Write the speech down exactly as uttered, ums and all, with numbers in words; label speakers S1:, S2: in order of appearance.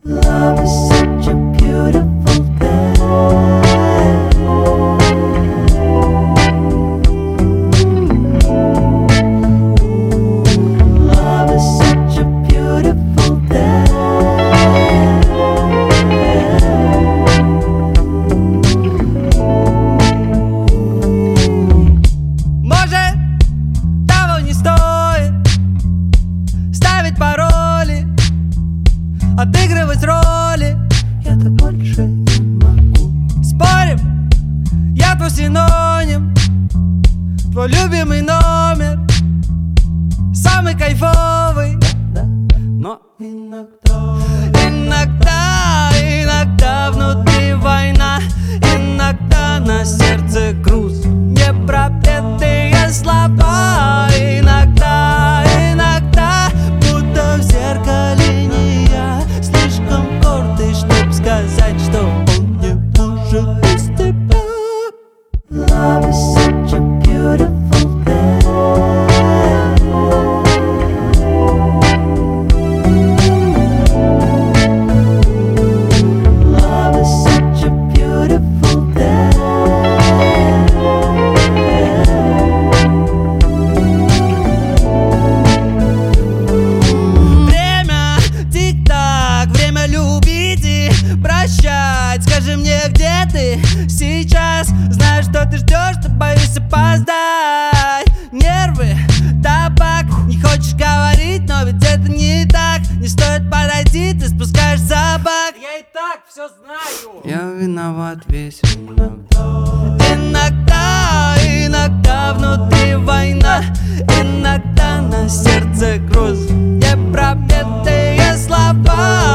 S1: Love is such a beautiful thing. Love is such a beautiful thing.
S2: Может, того не стоит ставить пароли, отыгрывать роли.
S1: Я так больше не могу.
S2: Спорим, я твой синоним, твой любимый номер, самый кайфовый.
S1: Да,
S2: Но
S1: иногда
S2: иногда, иногда внутри война, иногда на сердце груз, непропетые слова. Иногда, иногда, будто в зеркале не я, слишком гордый, чтоб сказать, что он не может без тебя.
S1: Love is such a beautiful thing. Love is such a beautiful thing.
S2: Время, тик-так, время любить и прощать. Скажи мне, где ты сейчас? Знаю, что ты ждешь, но боюсь опоздать. Нервы, табак, не хочешь говорить, но ведь это не так. Не стоит подойти, ты спускаешь собак. Я и так все знаю. Я виноват весь иногда. Иногда, иногда внутри война, иногда на сердце груз, непропетые слова.